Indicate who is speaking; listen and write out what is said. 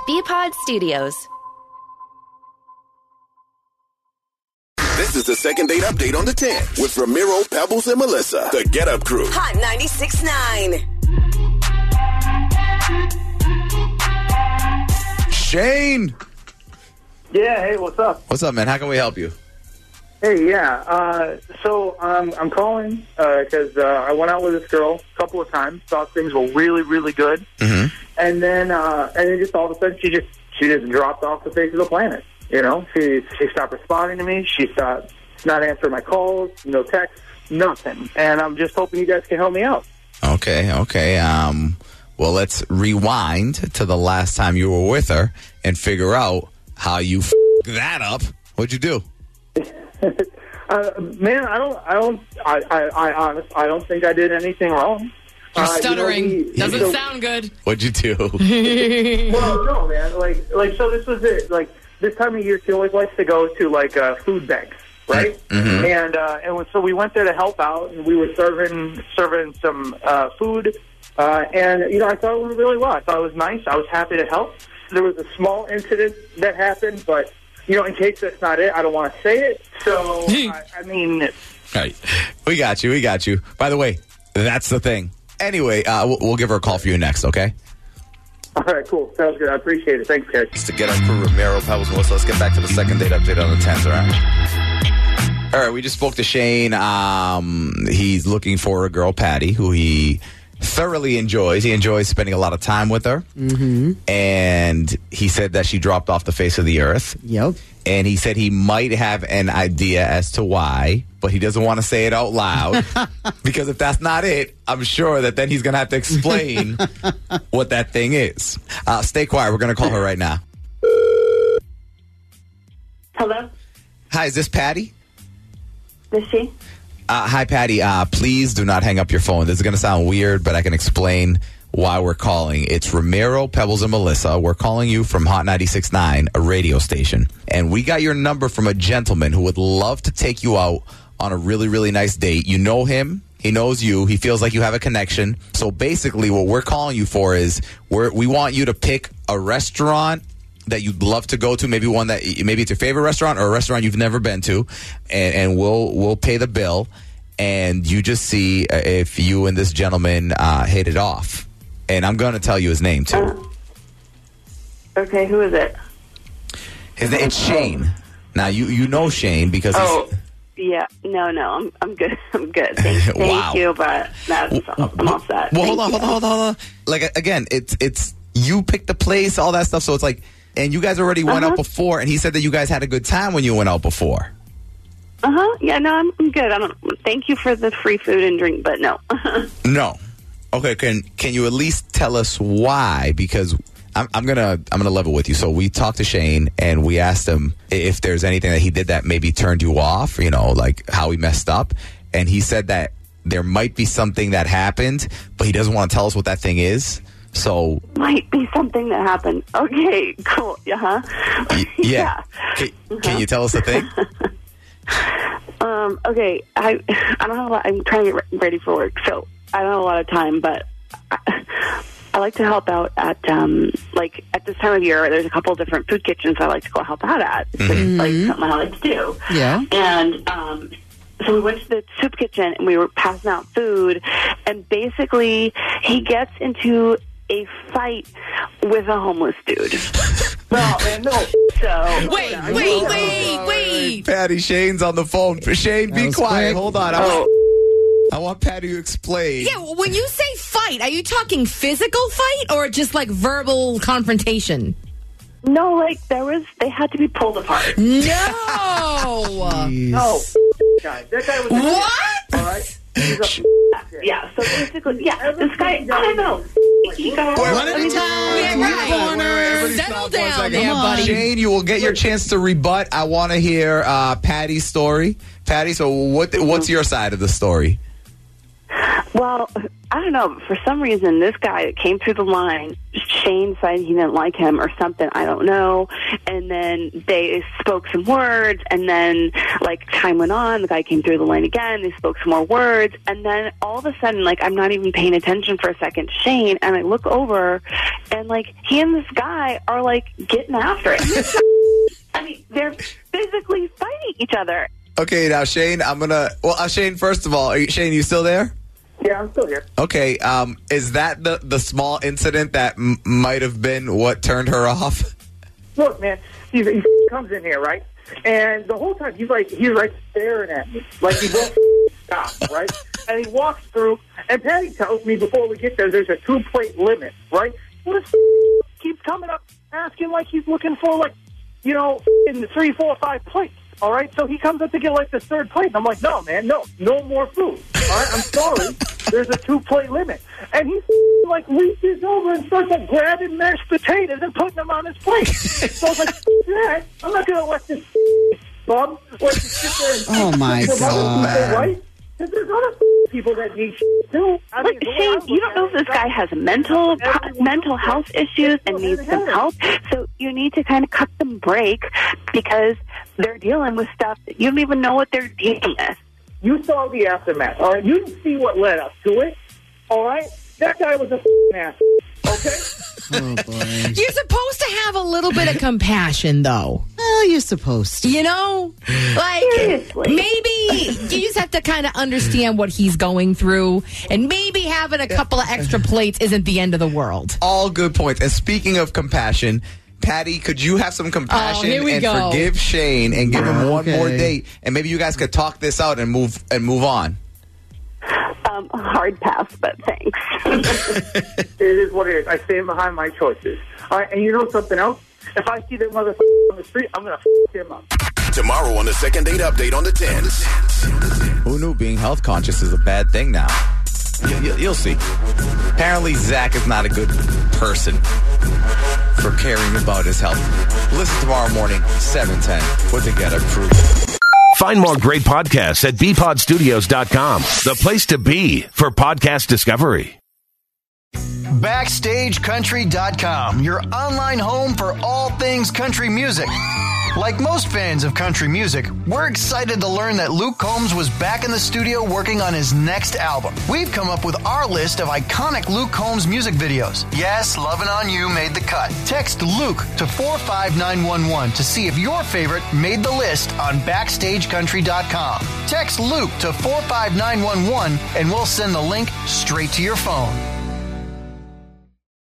Speaker 1: BPod Studios.
Speaker 2: This is the second date update on the 10 with Ramiro, Pebbles, and Melissa. The Get Up Crew.
Speaker 3: Hot 96.9.
Speaker 4: Shane.
Speaker 5: Yeah, hey, what's up?
Speaker 4: What's up, man? How can we help you?
Speaker 5: Hey, yeah. So I'm calling because I went out with this girl a couple of times. Thought things were really, really good, and then just all of a sudden she just dropped off the face of the planet. You know, she stopped responding to me. She stopped not answering my calls, no texts, nothing. And I'm just hoping you guys can help me out.
Speaker 4: Okay. Well, let's rewind to the last time you were with her and figure out how you that up. What'd you do?
Speaker 5: Man, I don't think I did anything wrong.
Speaker 6: You're stuttering.
Speaker 5: You know,
Speaker 6: Doesn't sound good.
Speaker 4: What'd you do?
Speaker 5: Well, no, man. Like, so this was it. Like, this time of year, she always likes to go to food banks, right?
Speaker 4: Mm-hmm.
Speaker 5: And so we went there to help out, and we were serving some food. And you know, I thought it went really well. I thought it was nice. I was happy to help. There was a small incident that happened, but you know, in case that's not it, I don't want to say it. So I mean,
Speaker 4: Right. We got you. By the way, that's the thing. Anyway, we'll give her a call for you next. Okay.
Speaker 5: All right, cool. Sounds good. I appreciate it. Thanks, guys.
Speaker 4: It's to Get Up for Ramiro, Pebbles, Melissa. Let's get back to the second date update on the 10th, all right? We just spoke to Shane. He's looking for a girl, Patty, who he thoroughly enjoys. He enjoys spending a lot of time with her. Mm-hmm. And he said that she dropped off the face of the earth.
Speaker 7: Yep.
Speaker 4: And he said he might have an idea as to why, but he doesn't want to say it out loud. Because if that's not it, I'm sure that then he's going to have to explain what that thing is. Stay quiet. We're going to call her right now.
Speaker 8: Hello?
Speaker 4: Hi, is this Patty?
Speaker 8: Is she?
Speaker 4: Hi, Patty. Please do not hang up your phone. This is going to sound weird, but I can explain why we're calling. It's Ramiro, Pebbles, and Melissa. We're calling you from Hot 96.9, a radio station. And we got your number from a gentleman who would love to take you out on a really, really nice date. You know him. He knows you. He feels like you have a connection. So basically what we're calling you for is we want you to pick a restaurant that you'd love to go to, maybe one that maybe it's your favorite restaurant or a restaurant you've never been to, and we'll pay the bill, and you just see if you and this gentleman hit it off. And I'm going to tell you his name too.
Speaker 8: Okay, who is it?
Speaker 4: His name is Shane. Now you know Shane because
Speaker 8: yeah, no, I'm good. I'm good. Thank
Speaker 4: Wow.
Speaker 8: you, but I'm all set.
Speaker 4: Well, hold on. Like again, it's you picked the place, all that stuff. So it's like, and you guys already went out before, and he said that you guys had a good time when you went out before.
Speaker 8: Yeah, no, I'm good. Thank you for the free food and drink, but no.
Speaker 4: No. Okay, can you at least tell us why? Because I'm gonna level with you. So we talked to Shane and we asked him if there's anything that he did that maybe turned you off, you know, like how he messed up. And he said that there might be something that happened, but he doesn't want to tell us what that thing is. So
Speaker 8: might be something that happened. Okay, cool. Yeah.
Speaker 4: Yeah. Can you tell us the thing?
Speaker 8: Okay. I don't have a lot. I'm trying to get ready for work, so I don't have a lot of time, but I like to help out at at this time of year. There's a couple of different food kitchens I like to go help out at. It's like something I like to do.
Speaker 7: Yeah.
Speaker 8: And so we went to the soup kitchen and we were passing out food, and basically he gets into a fight with a homeless dude.
Speaker 5: No, man, no.
Speaker 8: So
Speaker 6: Wait.
Speaker 4: Patty, Shane's on the phone. Shane, be quiet.
Speaker 7: quick.
Speaker 4: Hold on. I want Patty to explain.
Speaker 6: Yeah, when you say fight, are you talking physical fight or just like verbal confrontation?
Speaker 8: No, like they had to be pulled apart.
Speaker 6: No.
Speaker 5: No, guy. That guy was
Speaker 6: What?
Speaker 5: all right. He's
Speaker 8: Yeah, so basically, this guy, I don't know. He got
Speaker 7: One at a time.
Speaker 4: Everybody
Speaker 6: Settle
Speaker 4: stop
Speaker 6: down
Speaker 4: 1 second.
Speaker 6: there, buddy.
Speaker 4: Shane, you will get your chance to rebut. I want to hear Patty's story. Patty, so what's your side of the story?
Speaker 8: Well, I don't know. For some reason, this guy that came through the line, Shane decided he didn't like him or something. I don't know. And then they spoke some words. And then, like, time went on. The guy came through the line again. They spoke some more words. And then all of a sudden, like, I'm not even paying attention for a second to Shane. And I look over, and, like, he and this guy are, like, getting after it. I mean, they're physically fighting each other.
Speaker 4: Okay, now, Shane, Shane, first of all, Shane, you still there?
Speaker 5: Yeah, I'm still here.
Speaker 4: Okay, is that the small incident that might have been what turned her off?
Speaker 5: Look, man, he comes in here, right? And the whole time he's like staring at me, like he won't stop, right? And he walks through, and Patty tells me before we get there, there's a 2-plate limit, right? Well, this keeps coming up, asking like he's looking for, like, you know, in the 3, 4, 5 plates. All right, so he comes up to get, like, the 3rd plate, and I'm like, no, man, no more food. All right, I'm sorry. There's a 2-plate limit. And he, like, reaches over and starts, like, grabbing mashed potatoes and putting them on his plate. So I was like, that, I'm not going to let this bum sit there and
Speaker 1: oh, my God.
Speaker 5: People, right? Because there's other people that need too. I mean,
Speaker 8: Shane, you don't know if this guy has mental health issues and needs some help. So you need to kind of cut them break because they're dealing with stuff that you don't even know what they're dealing with.
Speaker 5: You saw the aftermath, all right? You didn't see what led up to it, all right? That guy was a ass, okay?
Speaker 1: Oh, boy.
Speaker 6: You're supposed to have a little bit of compassion, though.
Speaker 1: Well, you're supposed to.
Speaker 6: You know? Like,
Speaker 8: Seriously.
Speaker 6: maybe you just have to kind of understand what he's going through, and maybe having a couple of extra plates isn't the end of the world.
Speaker 4: All good points. And speaking of compassion, Patty, could you have some compassion and forgive Shane and give him one more date, and maybe you guys could talk this out and move on?
Speaker 8: Hard pass, but thanks.
Speaker 5: It is what it is. I stand behind my choices. All right, and you know something else? If I see that motherfucker on the street, I'm going to him up.
Speaker 2: Tomorrow on the Second Date Update on the 10s.
Speaker 4: Who knew being health conscious is a bad thing now? You'll see. Apparently, Zach is not a good person for caring about his health. Listen tomorrow morning, 7:10, with the Get Up Crew.
Speaker 7: Find more great podcasts at bpodstudios.com, the place to be for podcast discovery.
Speaker 9: BackstageCountry.com, your online home for all things country music. Like most fans of country music, we're excited to learn that Luke Combs was back in the studio working on his next album. We've come up with our list of iconic Luke Combs music videos. Yes, Lovin' On You made the cut. Text Luke to 45911 to see if your favorite made the list on BackstageCountry.com. Text Luke to 45911 and we'll send the link straight to your phone.